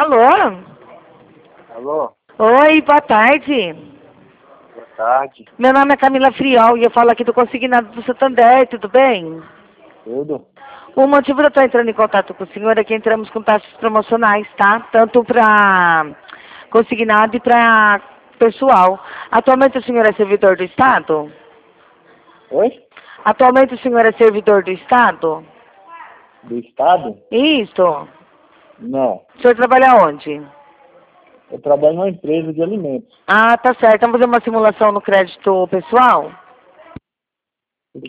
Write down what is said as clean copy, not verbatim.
Alô? Alô? Oi, boa tarde. Boa tarde. Meu nome é Camila Friol e eu falo aqui do Consignado do Santander, tudo bem? Tudo? O motivo de eu estar entrando em contato com o senhor é que entramos com taxas promocionais, tá? Tanto para consignado e para pessoal. Atualmente o senhor é servidor do Estado? Oi? Atualmente o senhor é servidor do Estado? Do estado? Isso. Não. O senhor trabalha onde? Eu trabalho numa empresa de alimentos. Ah, tá certo. Vamos fazer uma simulação no crédito pessoal?